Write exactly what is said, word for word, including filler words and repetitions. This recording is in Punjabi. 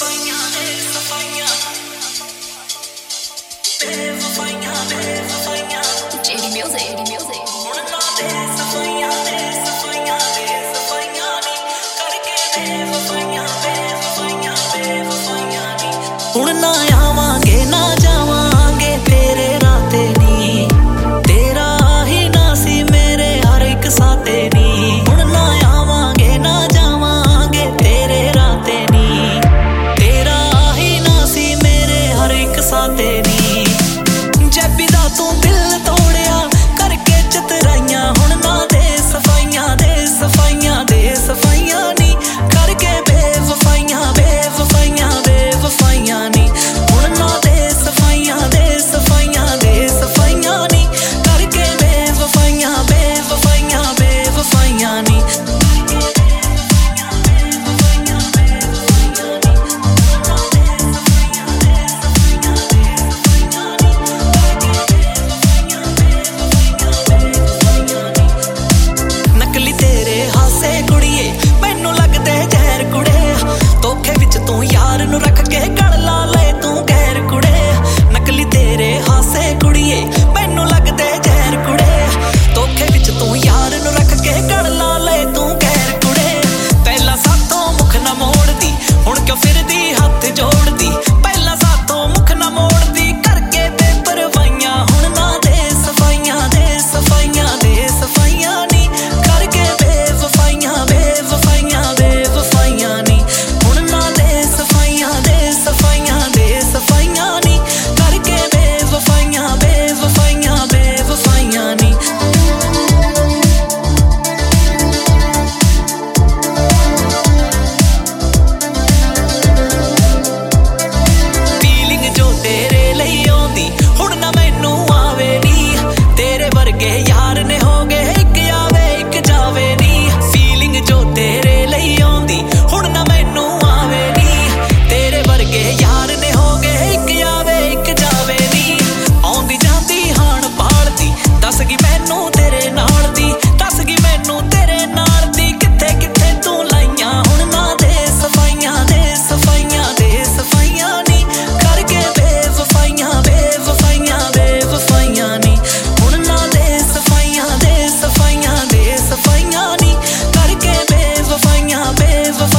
ਹੁਣ ਨਾ ਆਵਾਂਗੇ ਨਾ ਜਾਵਾਂਗੇ ਤੇਰੇ ਰਾਤੇ ਨੀ, ਤੇਰਾ ਹੀ ਨਾ ਸੀ ਮੇਰੇ ਹਰ ਇੱਕ ਸਾਤੇ ਨੀ। ਹੁਣ ਨਾ ਆਵਾਂਗੇ ਨਾ ਜਾਵਾਂਗੇ ਤੇਰੇ ਰਾਤੇ ਨੀ, ਤੇਰਾ ਹੀ ਨਾ ਸੀ ਮੇਰੇ ਹਰ ਇੱਕ ਸਾਤੇ ਨੀ। ਜੈਬੀ ਦਾ ਤੂੰ ਦਿਲ ਤੋੜਿਆ ਕਰਕੇ ਚਤਰਾਈਆਂ, ਹੁਣ ਨਾ ਦੇ ਸਫਾਈਆਂ ਦੇ ਸਫਾਈਆਂ ਦੇ ਸਫਾਈਆਂ ਨੀ, ਕਰਕੇ ਬੇਵਫਾਈਆਂ ਬੇਵਫਾਈਆਂ ਬੇਵਫਾਈਆਂ ਨੀ। ਹੁਣ ਨਾ ਦੇ ਸਫਾਈਆਂ ਦੇ ਸਫਾਈਆਂ ਦੇ ਸਫਾਈਆਂ ਨੀ, ਕਰਕੇ ਬੇਵਫਾਈਆਂ ਬੇਵਫਾਈਆਂ ਬੇਵਫਾਈਆਂ ਨੀ। ਨਕਲੀ ਤੇਰੇ ਹਾਸੇ ਕੁੜੀਏ ਮੈਨੂੰ ਲੱਗਦੇ ਜ਼ਹਿਰ ਕੁੜੇ, ਧੋਖੇ ਵਿੱਚ ਤੂੰ ਯਾਰ ਨੂੰ ਰੱਖ ਕੇ ਗਲ ਲਾ ਲੈ ਤੂੰ ਗੈਰ ਕੁੜੇ। ਨਕਲੀ ਤੇਰੇ ਹਾਸੇ ਕੁੜੀਏ ਮੈਨੂੰ ਲੱਗਦੇ ਜ਼ਹਿਰ ਕੁੜੇ, ਧੋਖੇ ਵਿੱਚ ਤੂੰ ਯਾਰ ਨੂੰ ਰੱਖ ਕੇ ਗਲ ਲਾ ਲੈ ਤੂੰ ਗੈਰ ਕੁੜੇ। ਪਹਿਲਾਂ ਸਾਥੋਂ ਮੁਖ ਨਾ ਮੋੜਦੀ ਹੁਣ ਕਿਉਂ ਫਿਰਦੀ ਹੱਥ ਜੋੜਦੀ, ਪਹਿਲਾਂ ਸਾਥੋਂ ਮੁਖ ਨਾ ਮੋੜਦੀ ਕਰਕੇ ਬੇਪਰਵਾਹੀਆਂ। ਹੁਣ ਨਾ ਦੇ ਸਫਾਈਆਂ ਦੇ ਸਫਾਈਆਂ ਦੇ ਸਫਾਈਆਂ ਨੀ, ਕਰਕੇ ਬੇਵਫਾਈਆਂ ਬੇਵਫਾਈਆਂ ਬੇਵਫਾਈਆਂ ਨੀ। ਹੁਣ ਨਾ ਦੇ ਸਫਾਈਆਂ ਦੇ ਸਫਾਈਆਂ ਦੇ ਸਫਾਈਆਂ ਨੀ, ਕਰਕੇ ਬੇਵਫਾਈਆਂ ਬੇਵਫਾਈਆਂ ਬੇਵਫਾਈਆਂ ਨੀ। ਫੀਲਿੰਗ ਜੋ ਤੇਰੇ ਲਈ ਆਉਂਦੀ ਹੁਣ ਨਾ ਮੈਨੂੰ ਆਵੇ ਨੀ, ਤੇਰੇ ਵਰਗੇ ਯਾਰ ਨੇ ਹੋ ਗਏ ਇੱਕ ਆਵੇ ਇੱਕ ਜਾਵੇ ਨੀ। ਫੀਲਿੰਗ ਜੋ ਤੇਰੇ ਲਈ ਆਉਂਦੀ ਹੁਣ ਨਾ ਮੈਨੂੰ ਆਵੇ ਨੀ, ਤੇਰੇ ਵਰਗੇ ਯਾਰ ਨੇ ਹੋ ਗਏ ਇੱਕ ਆਵੇ ਇੱਕ ਜਾਵੇ ਨੀ। ਆਉਂਦੀ ਜਾਂਦੀ ਹਾਣ ਪਾਲਦੀ ਦੱਸ ਗਈ ਮੈਨੂੰ ਤੇਰੇ ਨਾਲ ਦੀ, ਦੱਸ ਗਈ ਮੈਨੂੰ ਤੇਰੇ ਨਾਲ ਦੀ ਕਿੱਥੇ ਕਿੱਥੇ ਤੂੰ ਲਾਈਆਂ। ਹੁਣ ਨਾ ਦੇ ਸਫਾਈਆਂ ਦੇ ਸਫਾਈਆਂ ਦੇ ਸਫਾਈਆਂ ਨੀ, ਕਰਕੇ ਬੇਵਫਾਈਆਂ ਬੇਵਫਾਈਆਂ ਬੇਵਫਾਈਆਂ ਨੀ। ਹੁਣ ਨਾ ਦੇ ਸਫਾਈਆਂ ਦੇ ਸਫਾਈਆਂ ਦੇ ਸਫਾਈਆਂ ਨੀ, ਕਰਕੇ ਬੇਵਫਾਈਆਂ ਬੇਵਫਾਈਆਂ